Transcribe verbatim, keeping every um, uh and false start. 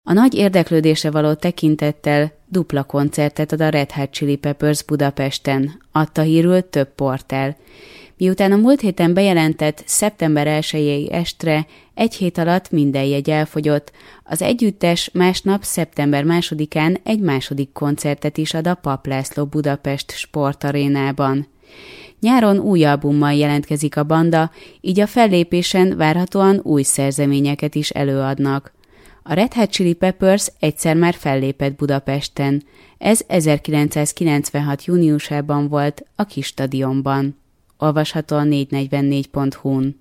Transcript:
A nagy érdeklődésre való tekintettel dupla koncertet ad a Red Hot Chili Peppers Budapesten, adta hírül több portál. Miután a múlt héten bejelentett szeptember elsejei estre egy hét alatt minden jegy elfogyott, az együttes másnap szeptember másodikán egy második koncertet is ad a Papp László Budapest sportarénában. Nyáron új albummal jelentkezik a banda, így a fellépésen várhatóan új szerzeményeket is előadnak. A Red Hot Chili Peppers egyszer már fellépett Budapesten. Ez ezerkilencszázkilencvenhat júniusában volt a Kis Stadionban. Olvasható a négy negyvennégy pont hu-n.